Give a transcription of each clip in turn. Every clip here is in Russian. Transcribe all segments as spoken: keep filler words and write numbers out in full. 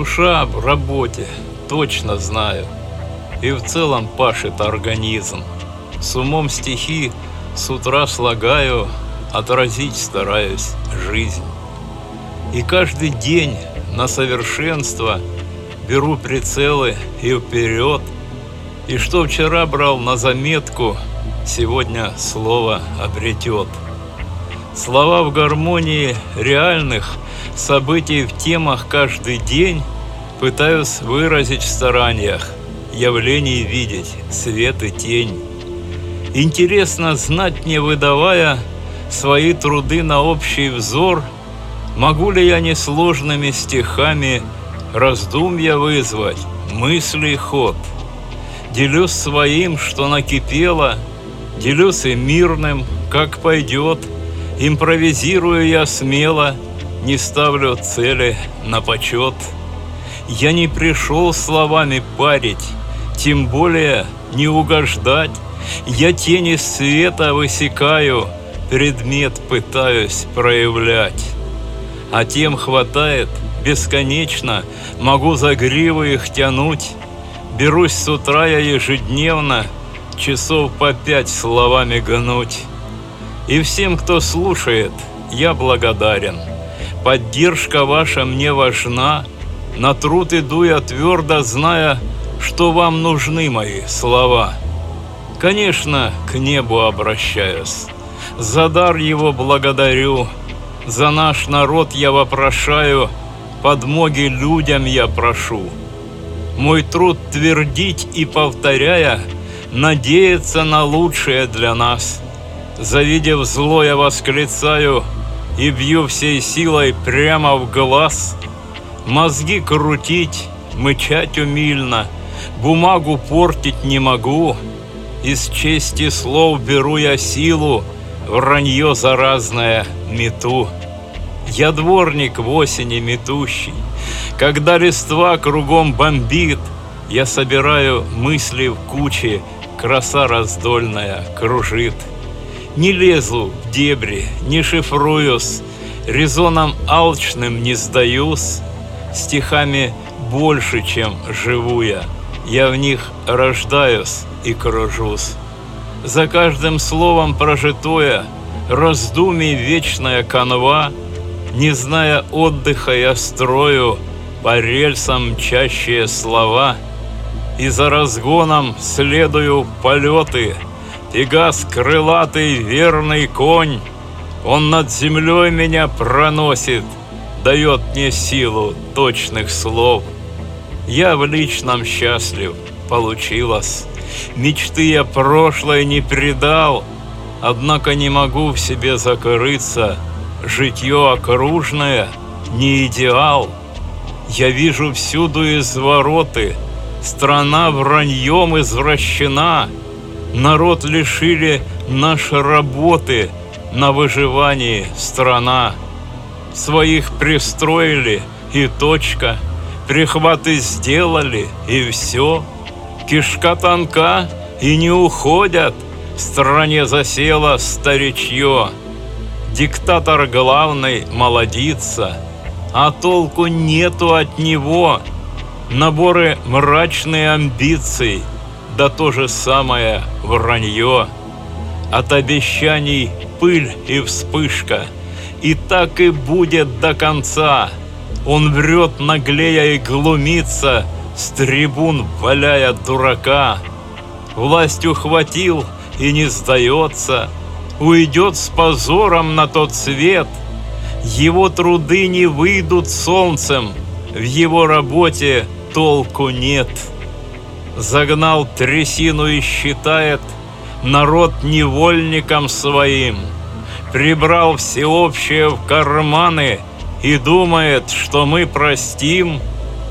душа в работе, точно знаю, и в целом пашет организм. С умом стихи с утра слагаю, отразить стараюсь жизнь. И каждый день на совершенство беру прицелы и вперед. И что вчера брал на заметку, сегодня слово обретет. Слова в гармонии реальных событий в темах каждый день пытаюсь выразить в стараниях, явлений видеть свет и тень. Интересно знать, не выдавая свои труды на общий взор, могу ли я несложными стихами раздумья вызвать, мысли ход. Делюсь своим, что накипело, делюсь и мирным, как пойдет. Импровизирую я смело, не ставлю цели на почет. Я не пришел словами парить, тем более не угождать. Я тени света высекаю, предмет пытаюсь проявлять. А тем хватает бесконечно, могу за гривы их тянуть. Берусь с утра я ежедневно часов по пять словами гнуть. И всем, кто слушает, я благодарен. Поддержка ваша мне важна. На труд иду я твердо, зная, что вам нужны мои слова. Конечно, к небу обращаюсь, за дар его благодарю. За наш народ я вопрошаю, подмоги людям я прошу. Мой труд твердить и повторяя, надеяться на лучшее для нас. Завидев зло, я восклицаю и бью всей силой прямо в глаз. Мозги крутить, мычать умильно, бумагу портить не могу. Из чести слов беру я силу, вранье заразное мету. Я дворник в осени метущий, когда листва кругом бомбит, я собираю мысли в кучи, краса раздольная кружит. Не лезу в дебри, не шифруюсь, резоном алчным не сдаюсь. Стихами больше, чем живу я, я в них рождаюсь и кружусь. За каждым словом прожитое, раздумий вечная канва. Не зная отдыха, я строю по рельсам мчащие слова. И за разгоном следую в полеты. Пегас крылатый, верный конь, он над землей меня проносит, дает мне силу точных слов. Я в личном счастлив, получилось. Мечты я прошлое не предал, однако не могу в себе закрыться. Житье окружное не идеал. Я вижу всюду извороты, страна враньем извращена. Народ лишили нашей работы, на выживании страна. Своих пристроили и точка, прихваты сделали и все. Кишка тонка и не уходят, в стране засело старичье. Диктатор главный молодится, а толку нету от него. Наборы мрачные амбиций, да то же самое вранье. От обещаний пыль и вспышка, и так и будет до конца. Он врет наглея и глумится, с трибун валяя дурака. Власть ухватил и не сдается, уйдет с позором на тот свет. Его труды не выйдут солнцем, в его работе толку нет. Загнал трясину и считает народ невольником своим. Прибрал всеобщее в карманы и думает, что мы простим.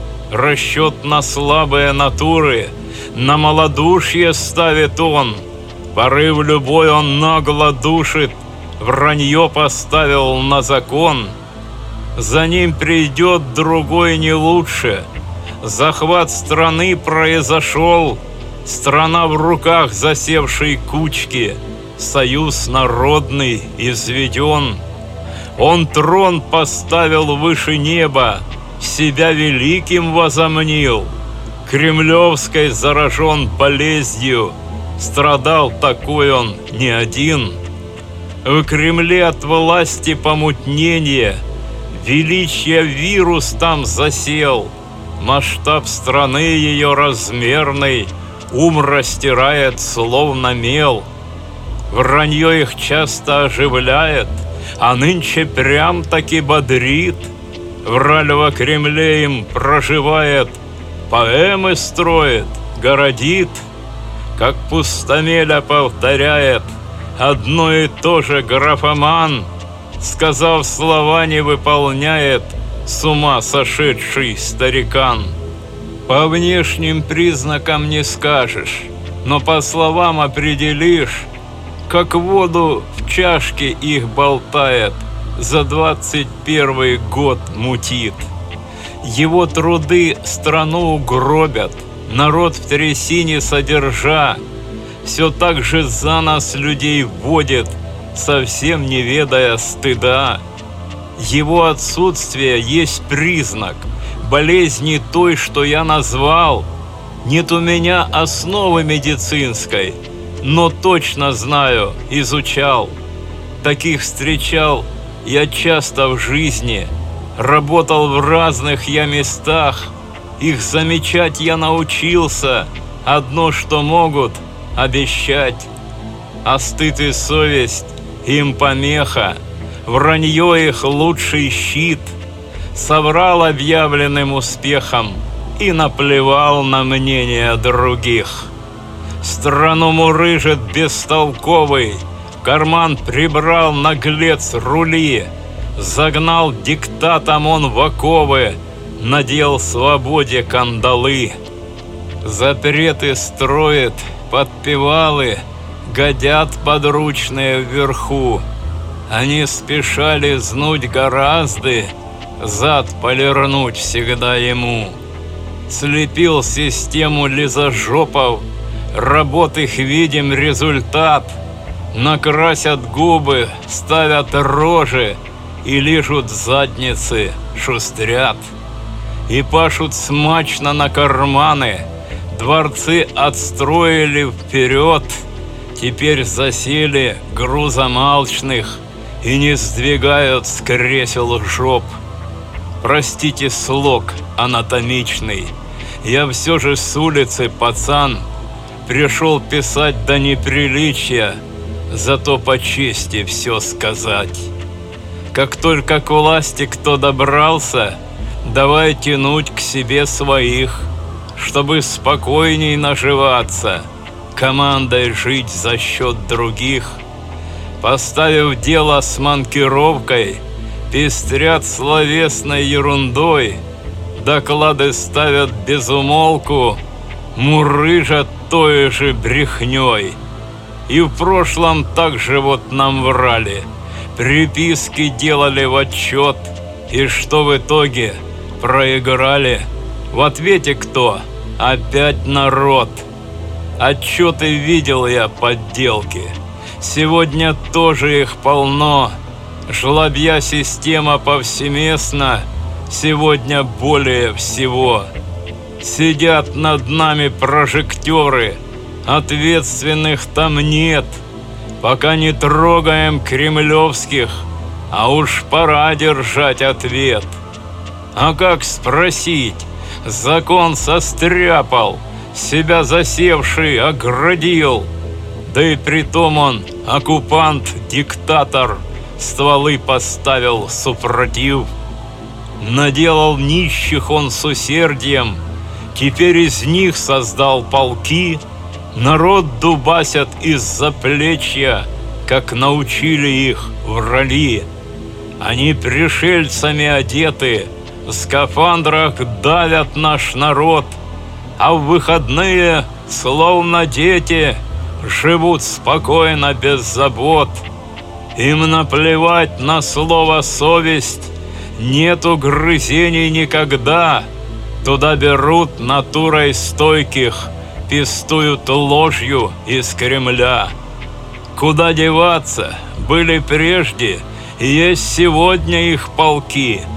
Расчет на слабые натуры, на малодушие ставит он. Порыв любой он нагло душит, вранье поставил на закон. За ним придет другой не лучше. Захват страны произошел, страна в руках засевшей кучки, союз народный изведен. Он трон поставил выше неба, себя великим возомнил, кремлевской заражен болезнью, страдал такой он не один. В Кремле от власти помутнения, величия вирус там засел, масштаб страны ее размерный ум растирает словно мел. Вранье их часто оживляет, а нынче прям-таки бодрит. Враль во Кремле им проживает, поэмы строит, городит, как пустомеля повторяет одно и то же графоман, сказав слова не выполняет с ума сошедший старикан. По внешним признакам не скажешь, но по словам определишь, как воду в чашке их болтает, за двадцать первый год мутит. Его труды страну угробят, народ в трясине содержа, все так же за нас людей водит, совсем не ведая стыда. Его отсутствие есть признак болезни той, что я назвал. Нет у меня основы медицинской, но точно знаю, изучал. Таких встречал я часто в жизни, работал в разных я местах. Их замечать я научился, одно, что могут обещать. А стыд и совесть им помеха, вранье их лучший щит. Соврал объявленным успехом и наплевал на мнение других. Страну мурыжит бестолковый, в карман прибрал наглец рули, загнал диктатом он в оковы, надел свободе кандалы. Запреты строит, подпевалы, годят подручные вверху. Они спешали знуть гораздо, зад полирнуть всегда ему. Слепил систему лизожопов, работ их видим результат. Накрасят губы, ставят рожи и лижут задницы, шустрят. И пашут смачно на карманы, дворцы отстроили вперед. Теперь засели грузом алчных и не сдвигают с кресел жоп. Простите слог анатомичный, я все же с улицы, пацан, пришел писать до неприличия, зато по чести все сказать. Как только к власти кто добрался, давай тянуть к себе своих, чтобы спокойней наживаться, командой жить за счет других. Поставив дело с манкировкой, пестрят словесной ерундой, доклады ставят без умолку, мурыжат той же брехней. И в прошлом так же вот нам врали, приписки делали в отчет, и что в итоге? Проиграли. В ответе кто? Опять народ. Отчеты видел я, подделки. Сегодня тоже их полно. Жлобья система повсеместно, сегодня более всего. Сидят над нами прожекторы, ответственных там нет. Пока не трогаем кремлевских, а уж пора держать ответ. А как спросить? Закон состряпал, себя засевший оградил. Да и притом он, оккупант, диктатор, стволы поставил супротив. Наделал нищих он с усердием, теперь из них создал полки. Народ дубасят из-за плечья, как научили их врали. Они пришельцами одеты, в скафандрах давят наш народ, а в выходные, словно дети, живут спокойно без забот. Им наплевать на слово совесть, нет угрызений никогда. Туда берут натурой стойких, пестуют ложью из Кремля. Куда деваться? Были прежде, есть сегодня их полки.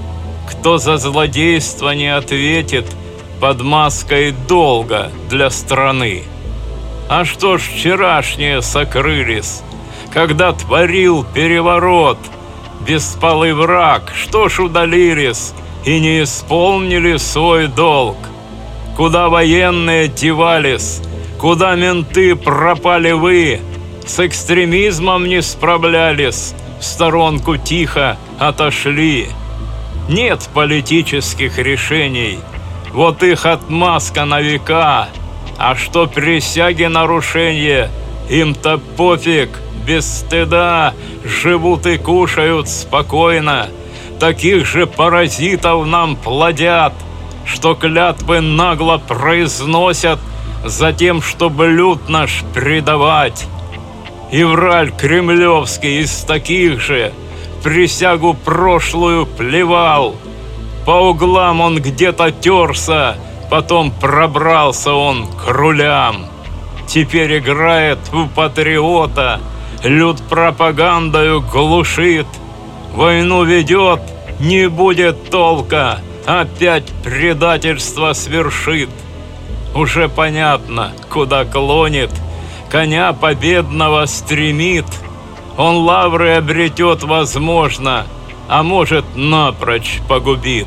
кто за злодейство не ответит под маской долга для страны. А что ж вчерашние сокрылись, когда творил переворот беспалый враг? Что ж удалились и не исполнили свой долг? Куда военные девались, куда менты пропали вы? С экстремизмом не справлялись, в сторонку тихо отошли. Нет политических решений, вот их отмазка на века. А что присяги нарушение, им-то пофиг, без стыда живут и кушают спокойно. Таких же паразитов нам плодят, что клятвы нагло произносят за тем, чтобы люд наш предавать. И враль кремлевский из таких же присягу прошлую плевал. По углам он где-то терся, потом пробрался он к рулям. Теперь играет в патриота, люд пропагандою глушит. Войну ведет, не будет толка, опять предательство свершит. Уже понятно, куда клонит, коня победного стремит. Он лавры обретет, возможно, а может, напрочь погубит.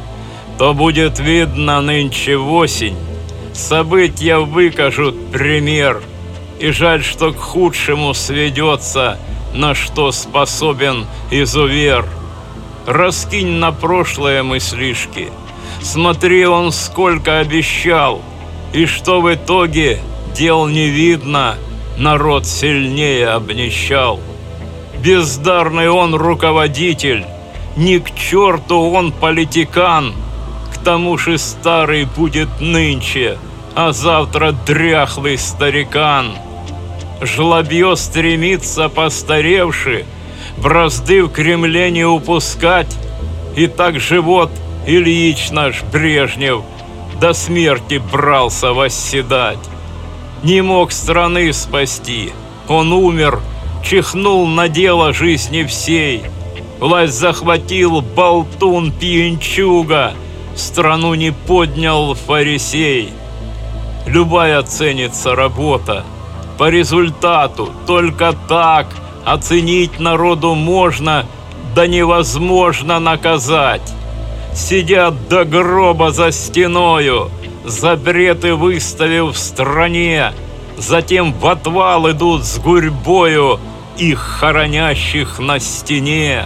То будет видно нынче в осень, события выкажут пример. И жаль, что к худшему сведется, на что способен изувер. Раскинь на прошлое мыслишки, смотри, он сколько обещал, и что в итоге дел не видно, народ сильнее обнищал. Бездарный он руководитель, ни к черту он политикан. К тому же старый будет нынче, а завтра дряхлый старикан. Жлобье стремится постаревши, бразды в Кремле не упускать. И так же вот Ильич наш Брежнев до смерти брался восседать. Не мог страны спасти, он умер, чихнул на дело жизни всей. Власть захватил болтун пьянчуга, страну не поднял фарисей. Любая ценится работа по результату, только так оценить народу можно, да невозможно наказать. Сидят до гроба за стеною, запреты выставив в стране, затем в отвал идут с гурьбою их хоронящих на стене.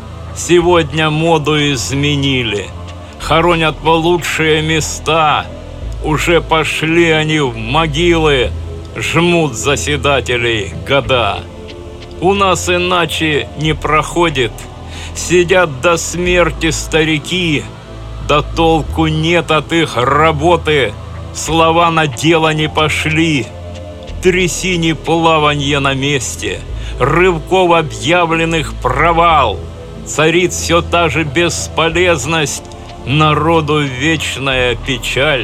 Сегодня моду изменили, хоронят в лучшие места, уже пошли они в могилы, жмут заседателей года. У нас иначе не проходит, сидят до смерти старики, да толку нет от их работы, слова на дело не пошли. Трясине плаванье на месте, рывков объявленных провал, царит все та же бесполезность, народу вечная печаль.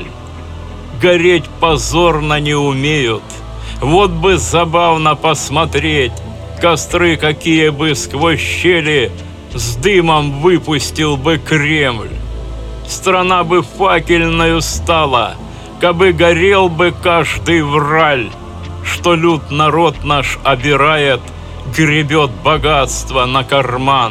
Гореть позорно не умеют, вот бы забавно посмотреть, костры какие бы сквозь щели с дымом выпустил бы Кремль. Страна бы факельною стала, кабы горел бы каждый враль, что люд народ наш обирает, гребет богатство на карман.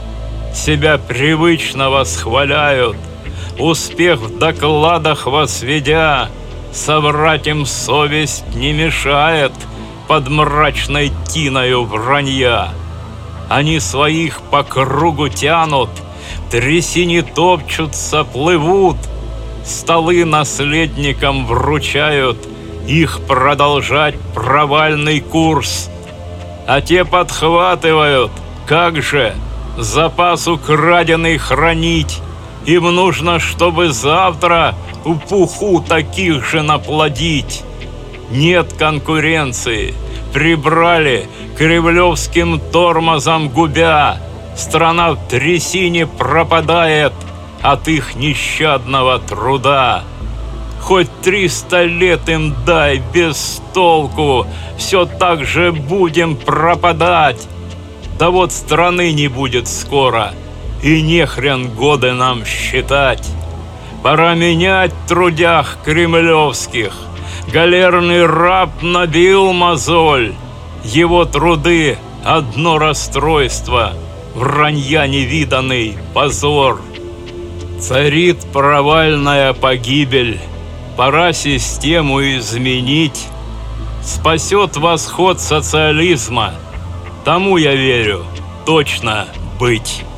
Себя привычно восхваляют, успех в докладах возведя, соврать им совесть не мешает под мрачной тиною вранья. Они своих по кругу тянут, трясине топчутся, плывут, столы наследникам вручают, их продолжать провальный курс. А те подхватывают, как же, запас украденный хранить, им нужно, чтобы завтра в пуху таких же наплодить. Нет конкуренции, прибрали, кремлевским тормозом губя, страна в трясине пропадает от их нещадного труда. Хоть триста лет им дай без толку, все так же будем пропадать. Да вот страны не будет скоро, и нехрен годы нам считать. Пора менять трудях кремлевских. Галерный раб набил мозоль. Его труды — одно расстройство, вранья невиданный позор. Царит провальная погибель. Пора систему изменить. Спасет восход социализма. Тому я верю точно быть.